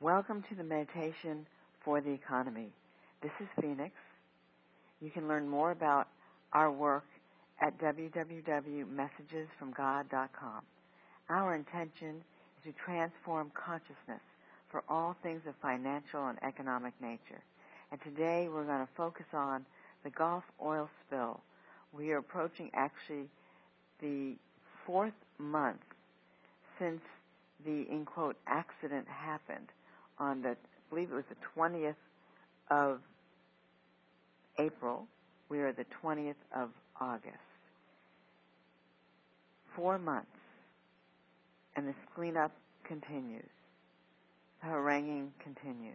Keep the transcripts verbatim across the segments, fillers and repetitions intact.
Welcome to the Meditation for the Economy. This is Phoenix. You can learn more about our work at w w w dot messages from god dot com. Our intention is to transform consciousness for all things of financial and economic nature. And today we're going to focus on the Gulf oil spill. We are approaching actually the fourth month since the, in quote, accident happened on the, I believe it was the twentieth of April. We are the twentieth of August. Four months. And this cleanup continues. The haranguing continues.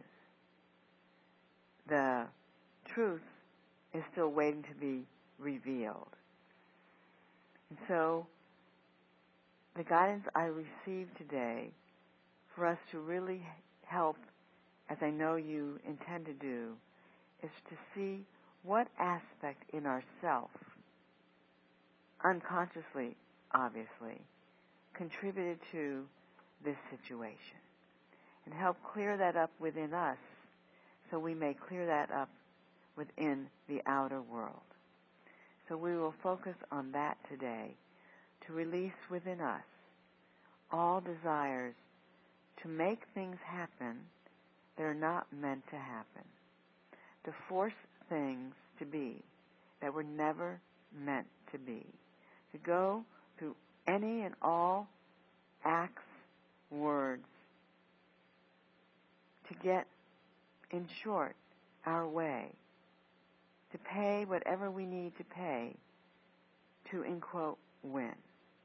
The truth is still waiting to be revealed. And so, the guidance I received today for us to really help, as I know you intend to do, is to see what aspect in ourself, unconsciously, obviously, contributed to this situation, and help clear that up within us so we may clear that up within the outer world. So we will focus on that today, to release within us all desires to make things happen that are not meant to happen, to force things to be that were never meant to be, to go through any and all acts, words, to get, in short, our way, to pay whatever we need to pay to, in quote, win.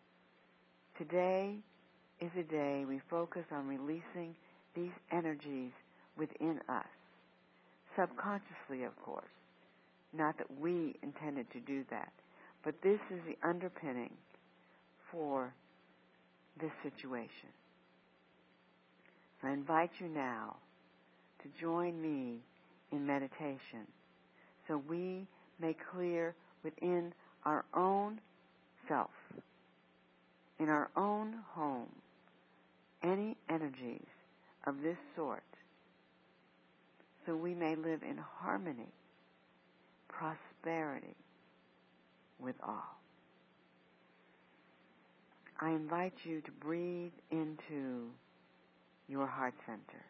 Today is a day we focus on releasing these energies within us, subconsciously, of course. Not that we intended to do that, but this is the underpinning for this situation. So I invite you now to join me in meditation so we may clear within our own self, in our own home, any energies of this sort, so we may live in harmony, prosperity with all. I invite you to breathe into your heart center.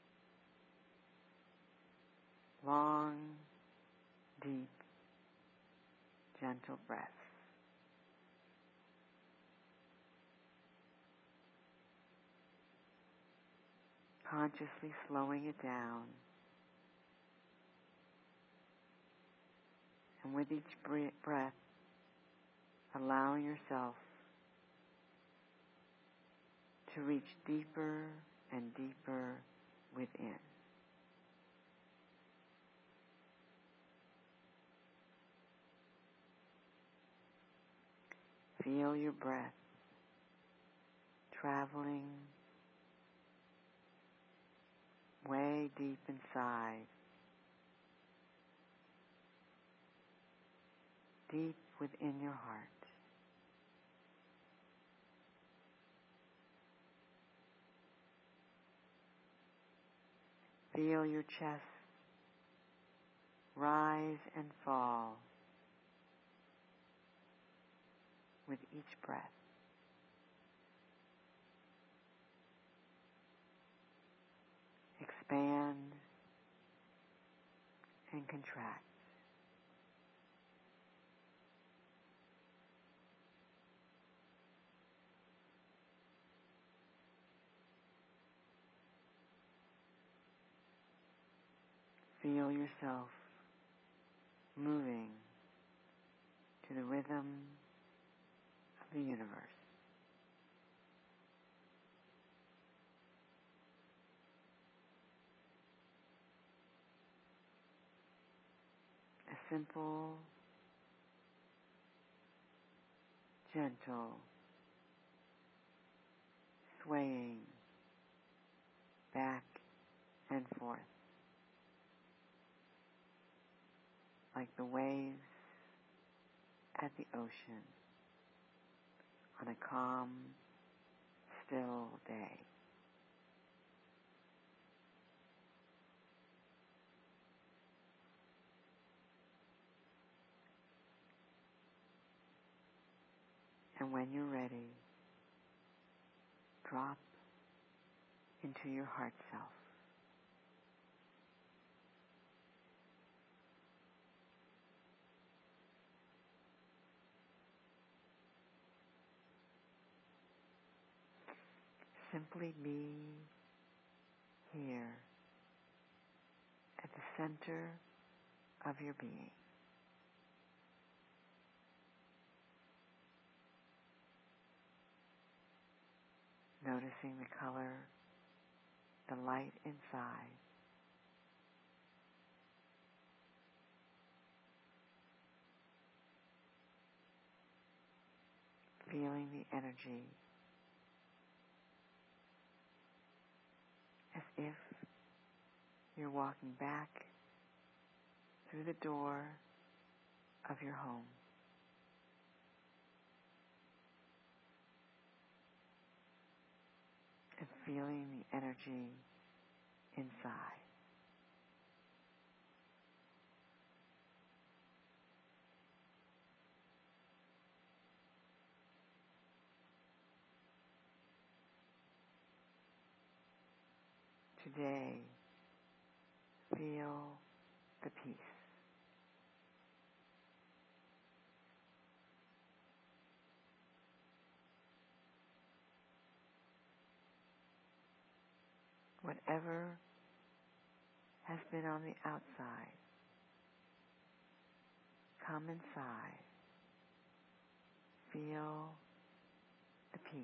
Long, deep, gentle breaths. Consciously slowing it down. And with each breath, allowing yourself to reach deeper and deeper within. Feel your breath traveling way deep inside, deep within your heart. Feel your chest rise and fall with each breath. Expand and contract. Feel yourself moving to the rhythm of the universe. A simple, gentle, swaying back and forth, like the waves at the ocean on a calm, still day. And when you're ready, drop into your heart self. Simply be here at the center of your being. Noticing the color, the light inside. Feeling the energy as if you're walking back through the door of your home. And feeling the energy inside. Today, feel the peace. Whatever has been on the outside, come inside. Feel the peace.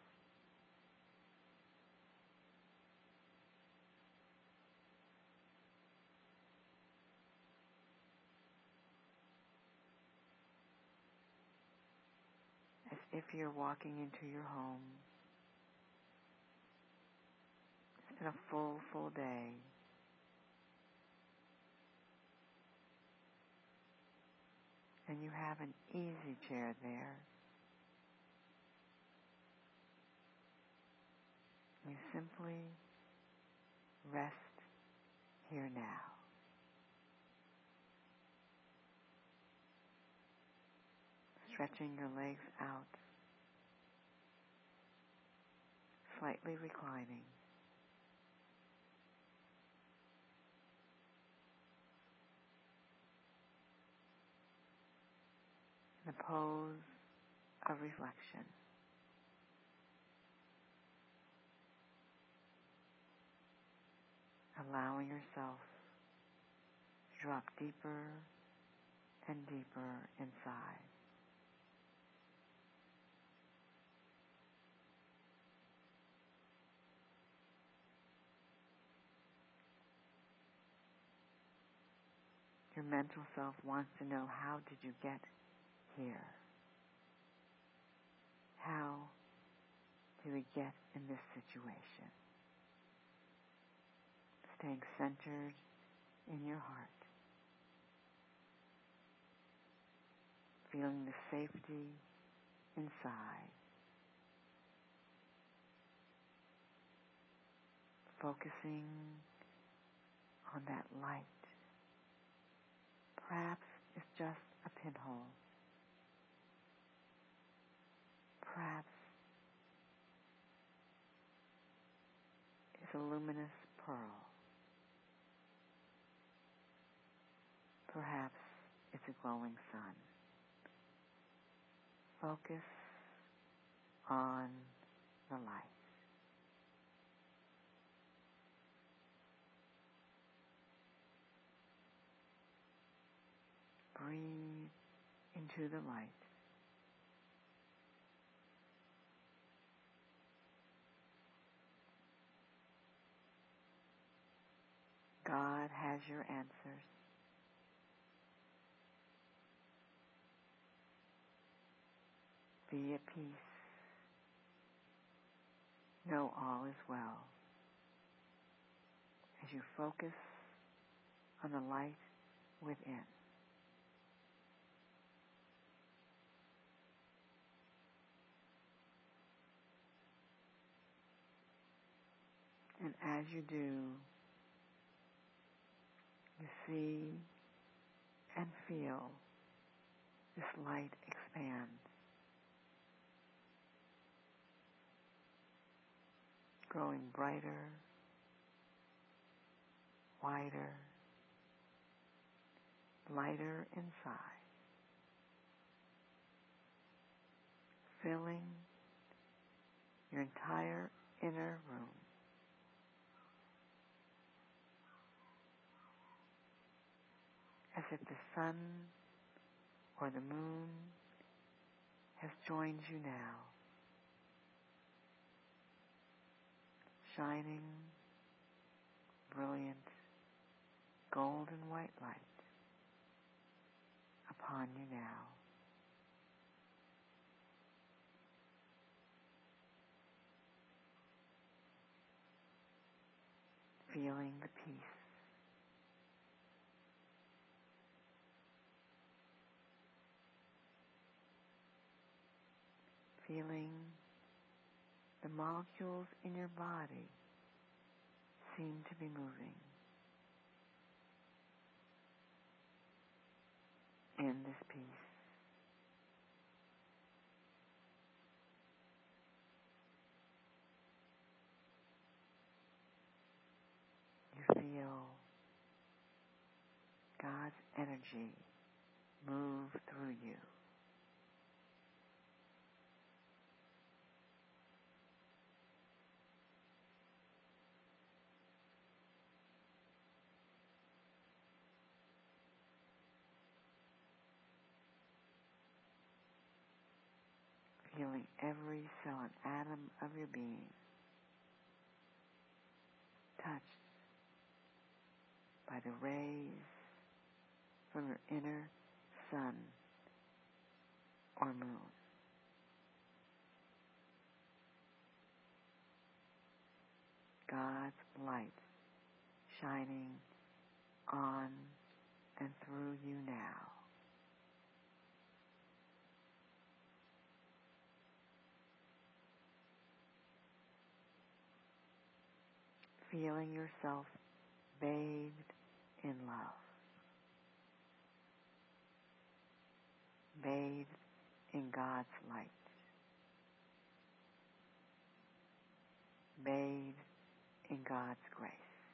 As if you're walking into your home. It's been a full, full day. And you have an easy chair there. You simply rest here now. Stretching your legs out, slightly reclining. The pose of reflection. Allowing yourself to drop deeper and deeper inside. Your mental self wants to know, how did you get here? How did we get in this situation? Staying centered in your heart. Feeling the safety inside. Focusing on that light. Perhaps it's just a pinhole. Perhaps it's a luminous pearl. Perhaps it's a glowing sun. Focus on the light. Breathe into the light. God has your answers. Be at peace. Know all is well. As you focus on the light within. And as you do, you see and feel this light expand. growing brighter, wider, lighter inside, filling your entire inner room. As if the sun or the moon has joined you now, shining, brilliant, golden white light upon you now. Feeling the peace. Feeling the molecules in your body seem to be moving in this peace. You feel God's energy move through you. Feeling every cell and atom of your being touched by the rays from your inner sun or moon. God's light shining on and through you now. Feeling yourself bathed in love, bathed in God's light, bathed in God's grace.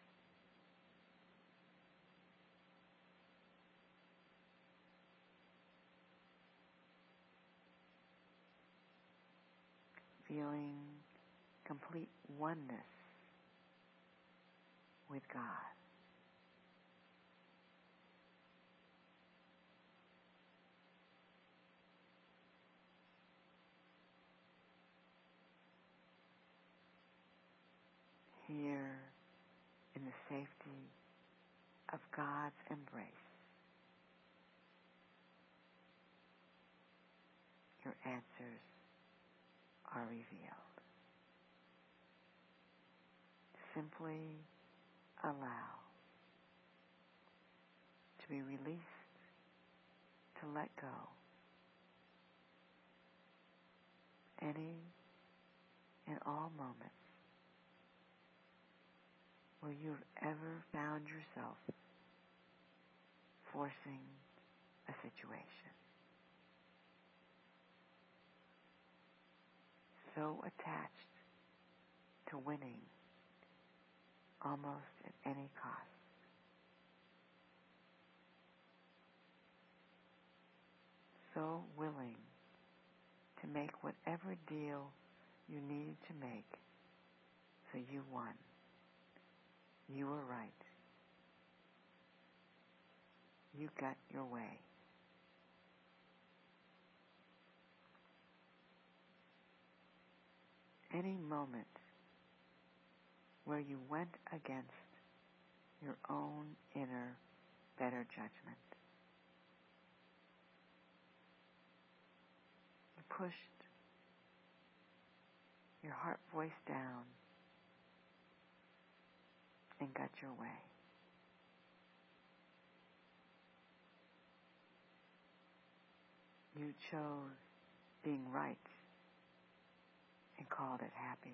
Feeling complete oneness with God. Here in the safety of God's embrace, your answers are revealed. Simply allow to be released, to let go any and all moments where you've ever found yourself forcing a situation. So attached to winning almost at any cost. So willing to make whatever deal you needed to make so you won. You were right. You got your way. Any moment where you went against your own inner better judgment. You pushed your heart voice down and got your way. You chose being right and called it happy.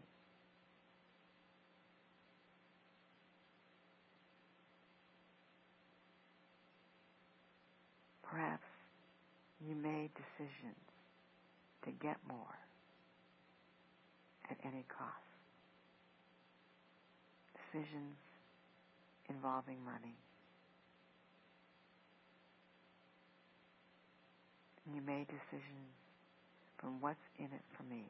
Perhaps you made decisions to get more at any cost. decisions involving money. You made decisions from what's in it for me.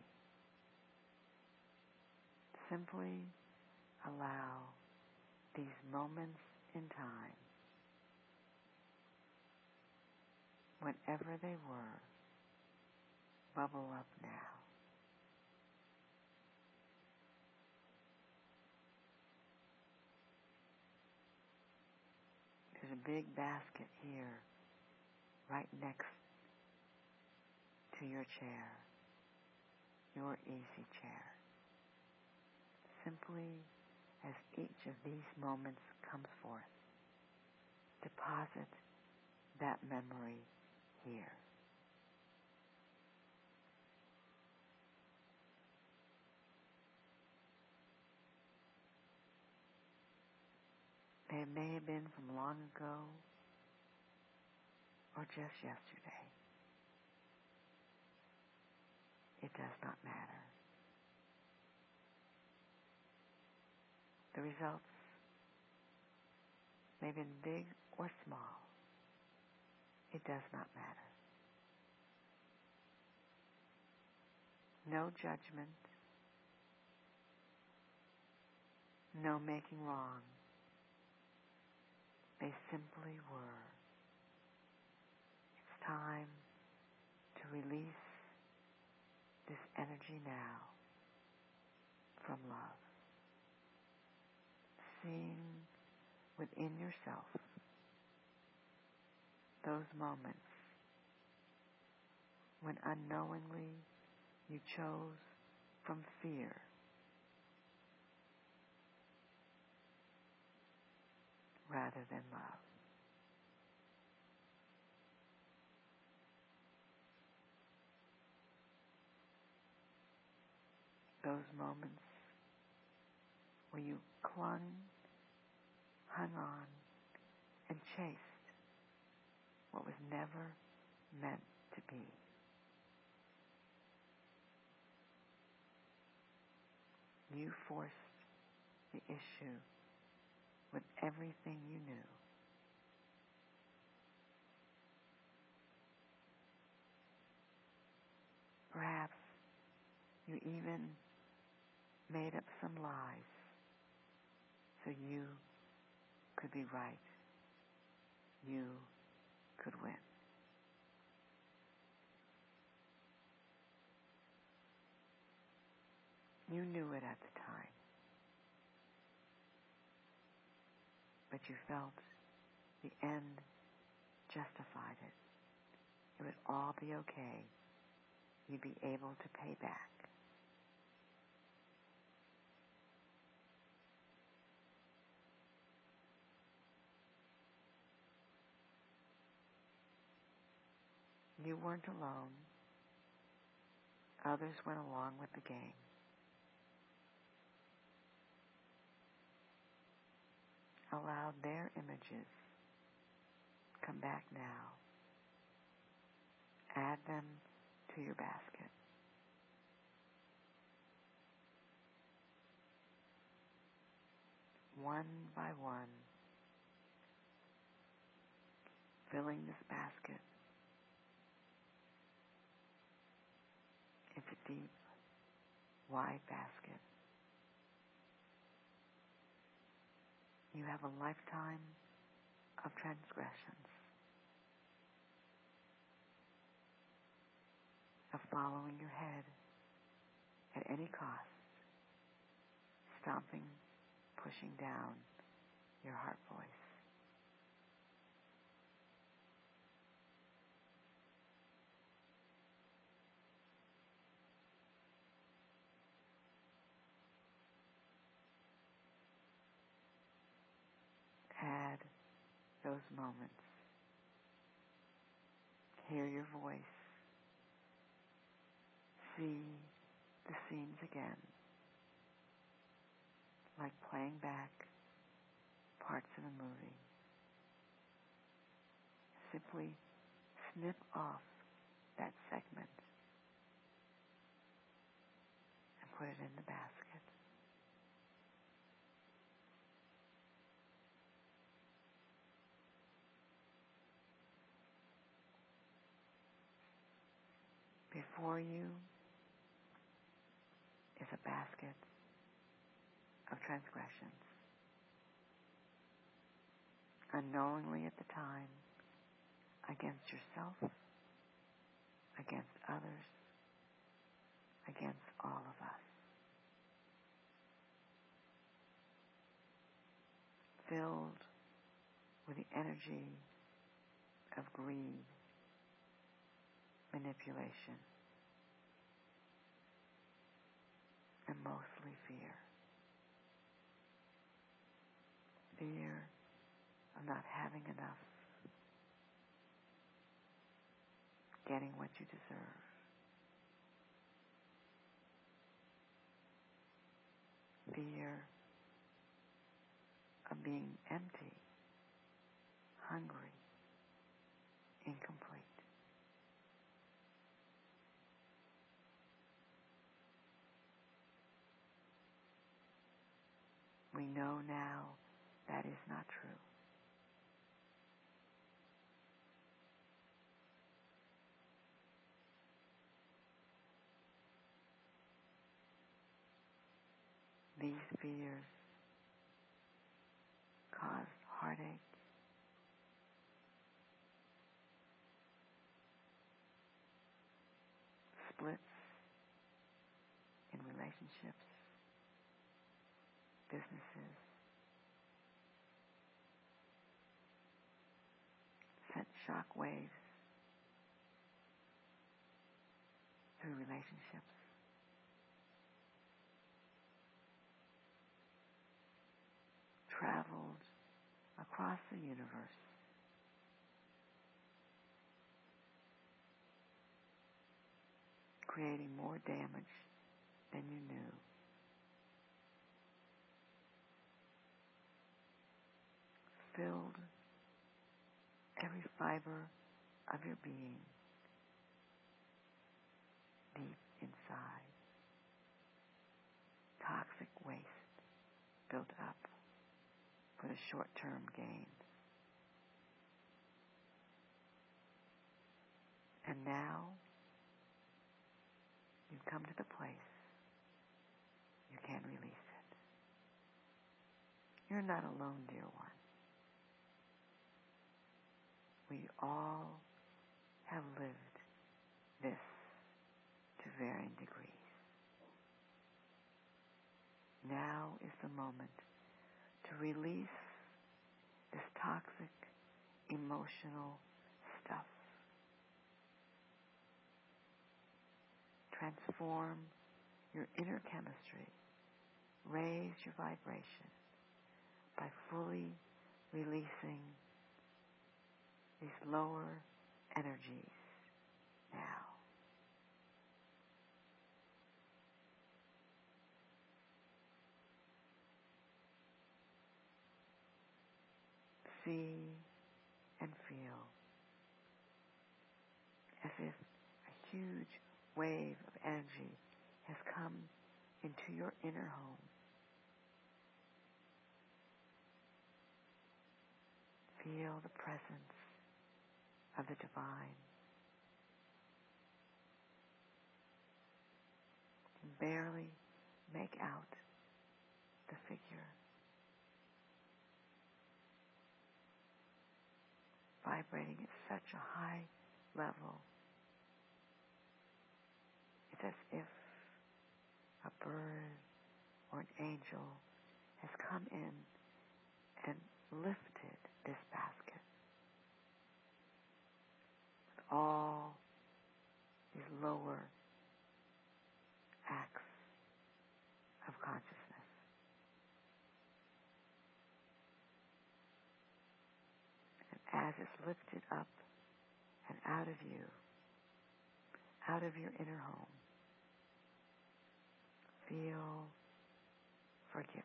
Simply allow these moments in time, whenever they were, bubble up now. There's a big basket here, right next to your chair, your easy chair. Simply as each of these moments comes forth, deposit that memory here. It may have been from long ago or just yesterday. It does not matter. The results may have been big or small. It does not matter. No judgment, no making wrong. They simply were. It's time to release this energy now from love. Seeing within yourself those moments when unknowingly you chose from fear rather than love. Those moments where you clung, hung on, and chased what was never meant to be. You forced the issue with everything you knew. Perhaps you even made up some lies so you could be right. You could win. You knew it at the time, but you felt the end justified it. It would all be okay. You'd be able to pay back. You weren't alone. Others went along with the game. Allow their images come back now. Add them to your basket. One by one, filling this basket. It's a deep, wide basket. You have a lifetime of transgressions, of following your head at any cost, stomping, pushing down your heart voice. Add those moments. Hear your voice. See the scenes again, like playing back parts of a movie. Simply snip off that segment and put it in the basket. Before you is a basket of transgressions, unknowingly at the time, against yourself, against others, against all of us. Filled with the energy of greed, manipulation, and mostly fear. Fear of not having enough, getting what you deserve. Fear of being empty, hungry, incomplete. We know now that is not true. These fears cause heartache, splits in relationships, businesses, sent shock waves through relationships. Traveled across the universe, creating more damage than you knew. Filled every fiber of your being deep inside. Toxic waste built up for the short-term gains. And now you've come to the place you can release it. You're not alone, dear one. We all have lived this to varying degrees. Now is the moment to release this toxic, emotional stuff. Transform your inner chemistry. Raise your vibration by fully releasing these lower energies now. See and feel as if a huge wave of energy has come into your inner home. Feel the presence of the divine. You can barely make out the figure. Vibrating at such a high level. It's as if a bird or an angel has come in and lifted this basket with all these lower acts of consciousness. And as it's lifted up and out of you, out of your inner home, feel forgiveness.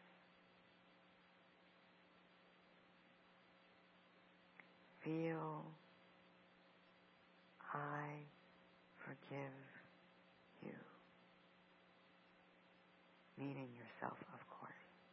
Feel, I forgive you. Meaning yourself, of course.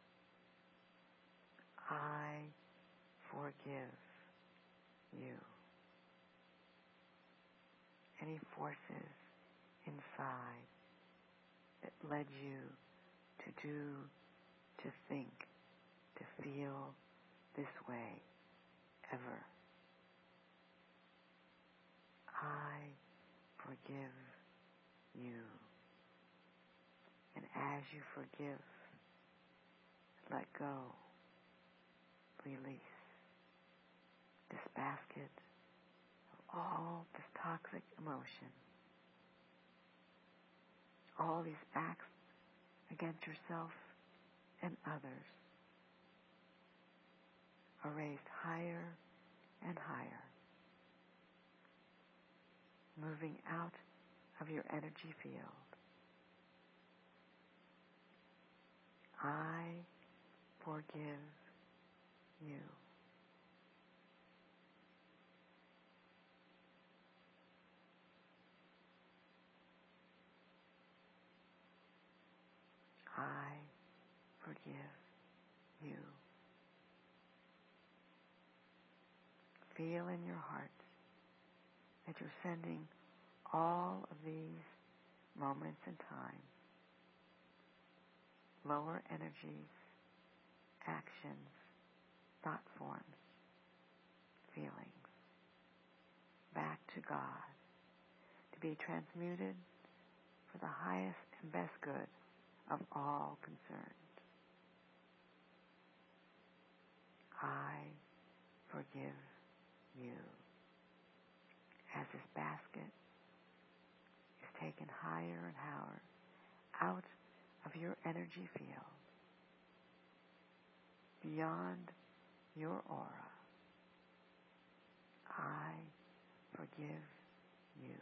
I forgive you. Any forces inside that led you to do, to think, to feel this way ever. I forgive you. And as you forgive, let go, release this basket of all this toxic emotion, all these acts against yourself and others are raised higher and higher, moving out of your energy field. I forgive you. I forgive you. Feel in your heart that you're sending all of these moments in time, lower energies, actions, thought forms, feelings, back to God to be transmuted for the highest and best good of all concerned. I forgive you. As this basket is taken higher and higher out of your energy field, beyond your aura, I forgive you.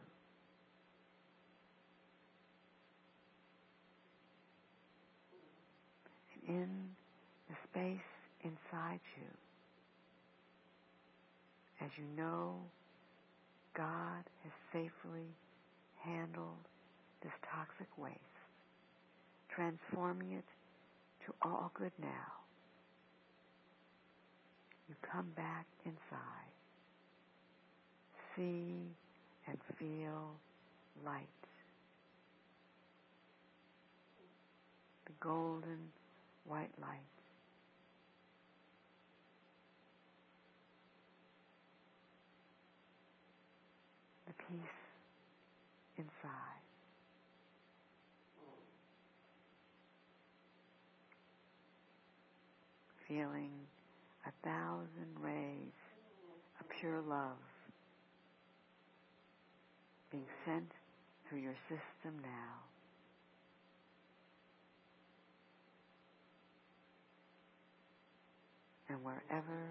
And in the space inside you, as you know God has safely handled this toxic waste, transforming it to all good now, you come back inside, see and feel light, the golden white light, the peace inside. Feeling a thousand rays of pure love being sent through your system now. And wherever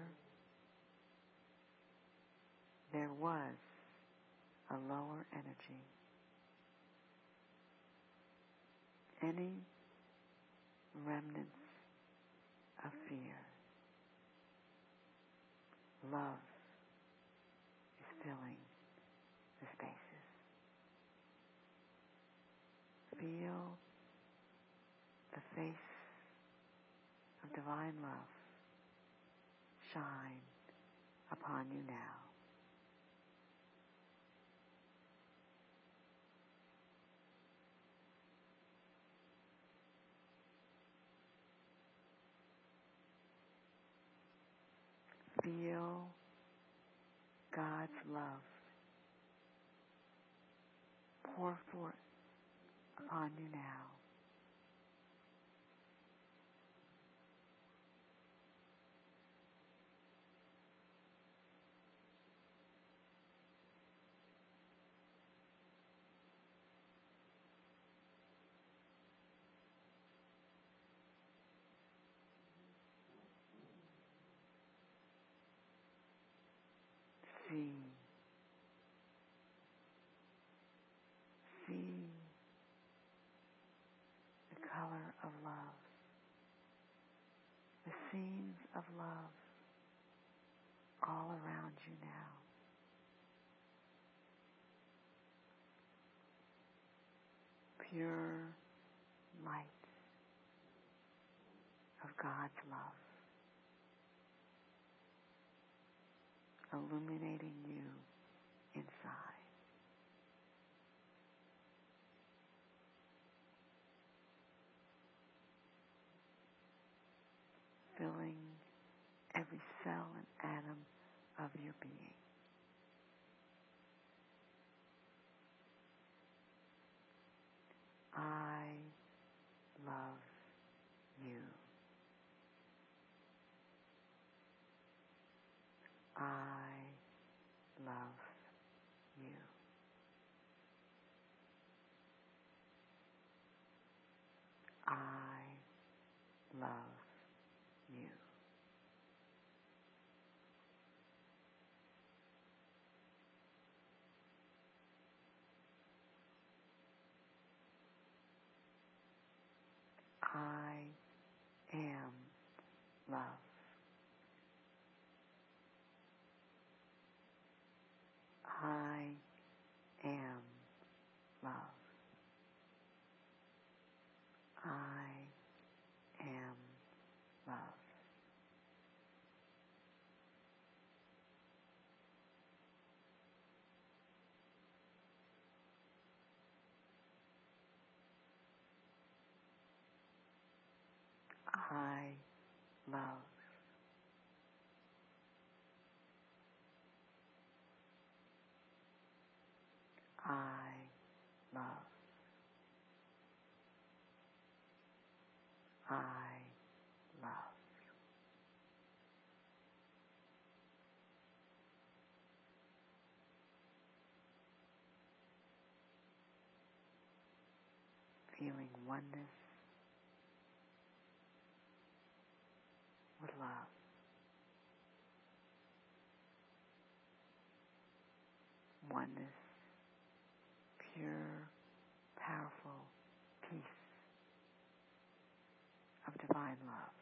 there was a lower energy, any remnants of fear, love is filling the spaces. Feel the face of divine love shine upon you now. Feel God's love pour forth upon you now. See, see the color of love, the scenes of love all around you now. Pure light of God's love, illuminating you inside. your being. I love you. I love you. I love you. I am love. I am love. I am love. I love. I love. I love. Feeling oneness with love. Oneness, pure, powerful peace of divine love.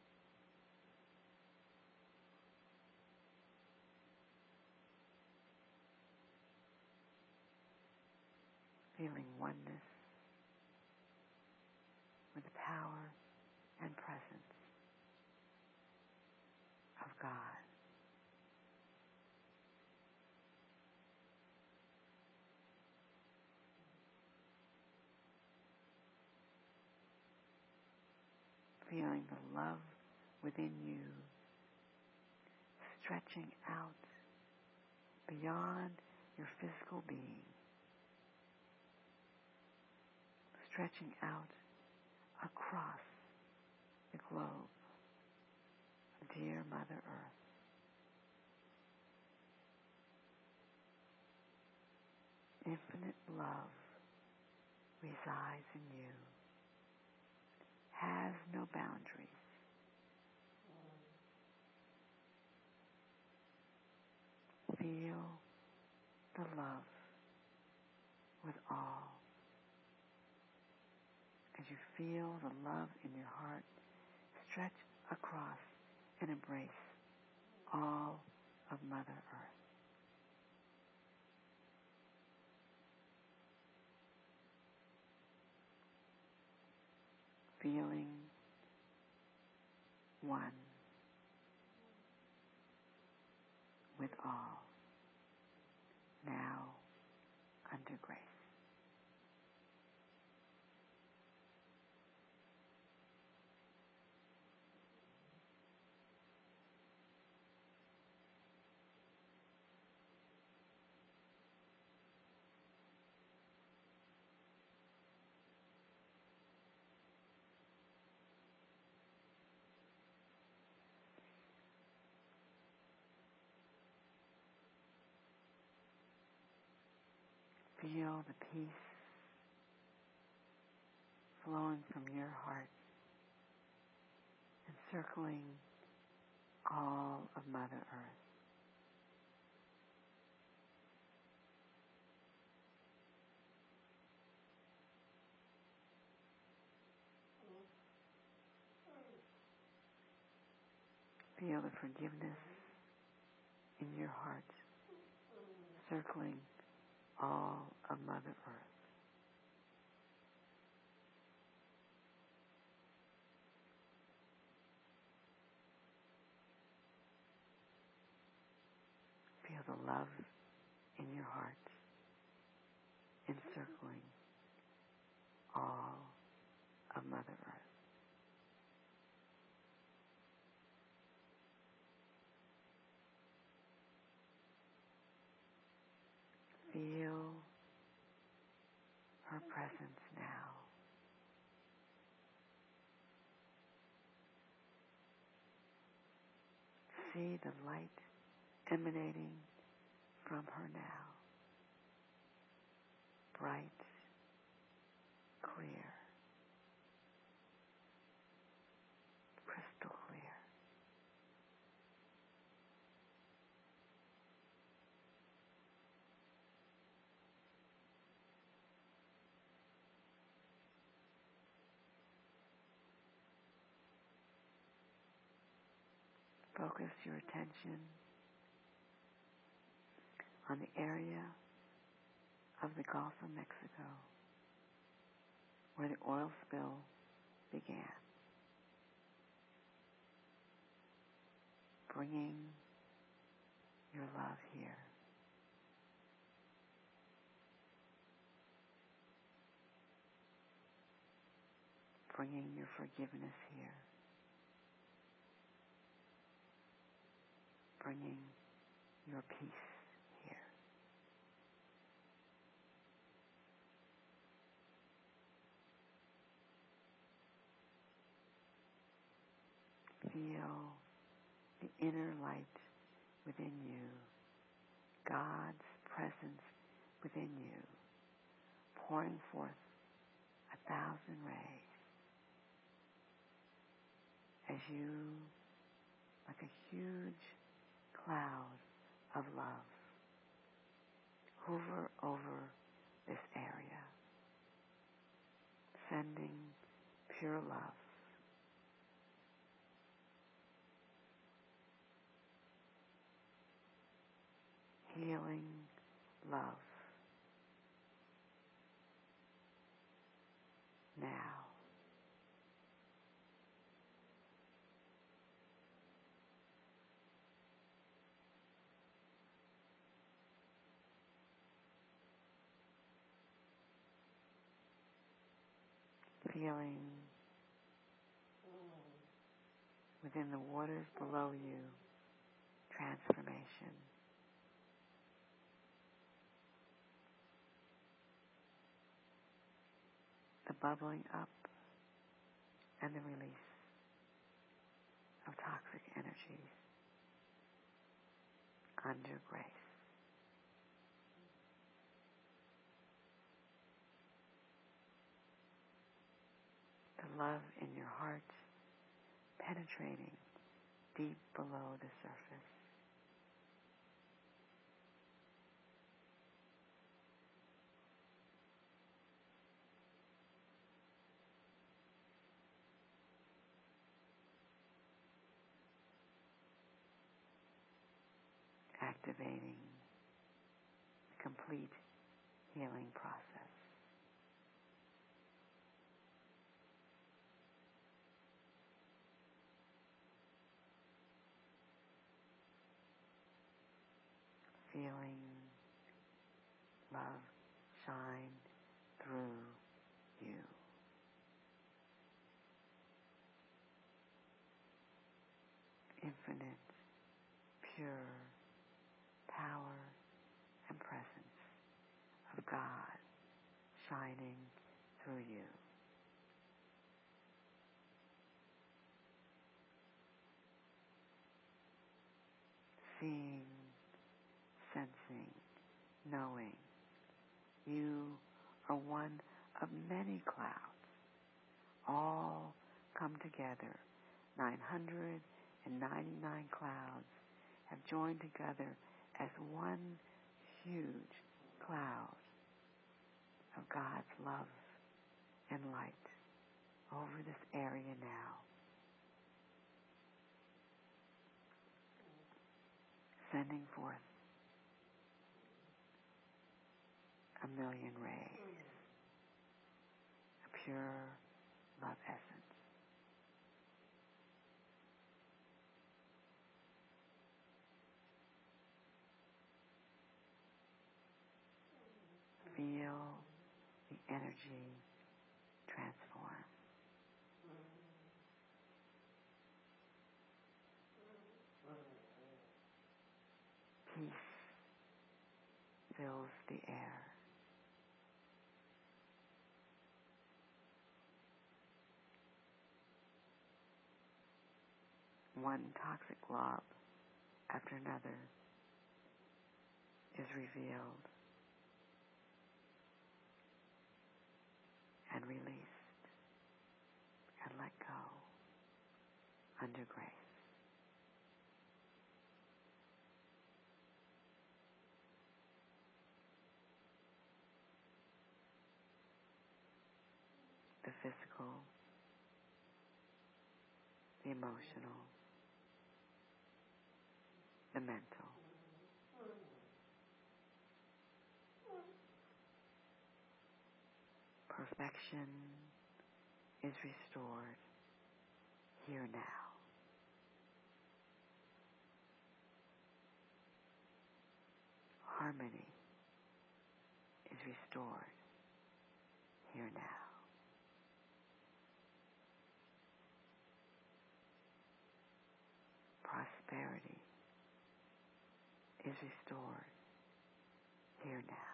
Feeling oneness with the power and presence of God. Feeling the love within you stretching out beyond your physical being, stretching out across the globe of dear Mother Earth. Infinite love resides in you, has no boundaries. Feel the love with all. As you feel the love in your heart stretch across and embrace all of Mother Earth. Feeling one with all, now under grace. Feel the peace flowing from your heart, encircling all of Mother Earth. Feel the forgiveness in your heart, circling all of Mother Earth. Feel the love in your heart, encircling all of Mother Earth. presence now. See the light emanating from her now. Bright, clear, crystal clear. Focus your attention on the area of the Gulf of Mexico where the oil spill began. Bringing your love here. Bringing your forgiveness here. Bringing your peace here. Feel the inner light within you, God's presence within you, pouring forth a thousand rays as you, like a huge cloud of love, hover over this area, sending pure love. Healing love. Now. Feeling within the waters below you transformation. The bubbling up and the release of toxic energies under grace. The love in your heart penetrating deep below the surface. Activating the complete healing process. Feeling love shine through you. Infinite, pure power and presence of God shining through you. Seeing, sensing, knowing you are one of many clouds, all come together. nine hundred ninety-nine clouds have joined together as one huge cloud of God's love and light over this area now. Sending forth a million rays, a pure love essence. Feel the energy transform. Peace fills the air. one toxic glob after another is revealed and released and let go under grace. The physical, the emotional, the mental. Perfection is restored here now. Harmony is restored here now. Prosperity is restored here now.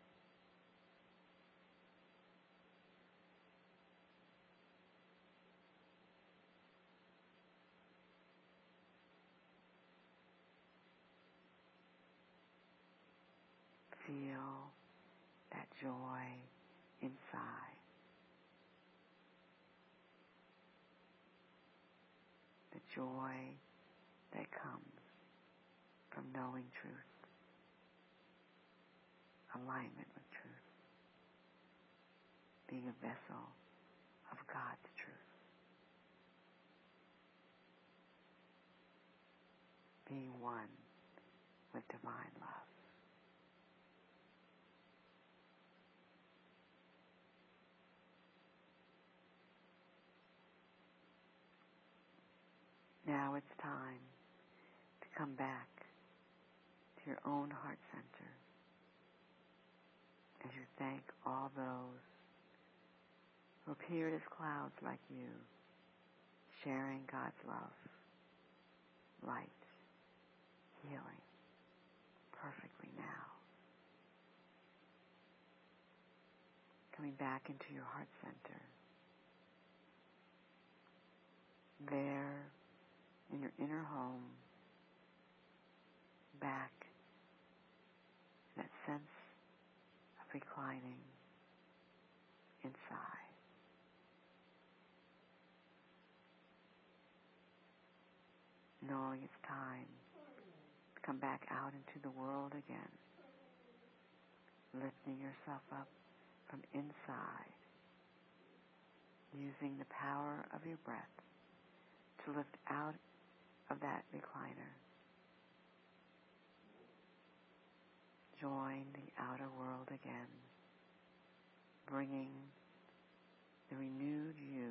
Feel that joy inside. The joy that comes from knowing truth, alignment with truth, being a vessel of God's truth, being one with divine love. Now it's time to come back to your own heart center as you thank all those who appeared as clouds like you, sharing God's love, light, healing perfectly now. Coming back into your heart center. There, in your inner home, back to that sense of reclining inside. Knowing it's time to come back out into the world again, lifting yourself up from inside, using the power of your breath to lift out of that recliner. Join the outer world again, bringing the renewed you,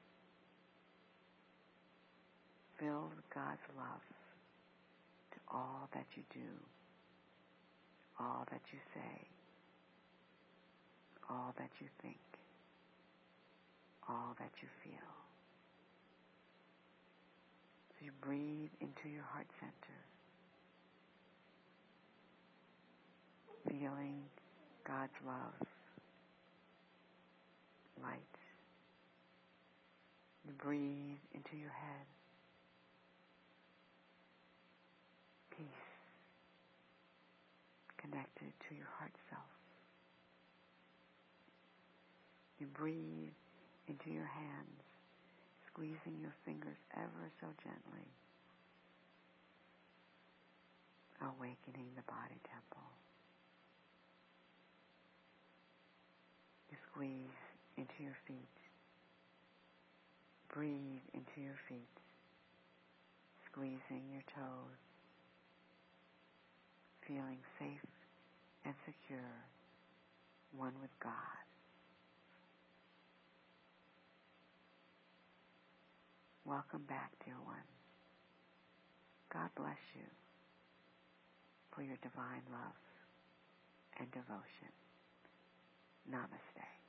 filled with God's love to all that you do, all that you say, all that you think, all that you feel. So you breathe into your heart center, feeling God's love, light. You breathe into your head, peace, connected to your heart self. You breathe into your hands, squeezing your fingers ever so gently, awakening the body temple. You squeeze into your feet, breathe into your feet, squeezing your toes, feeling safe and secure, one with God. Welcome back, dear one. God bless you for your divine love and devotion. Namaste.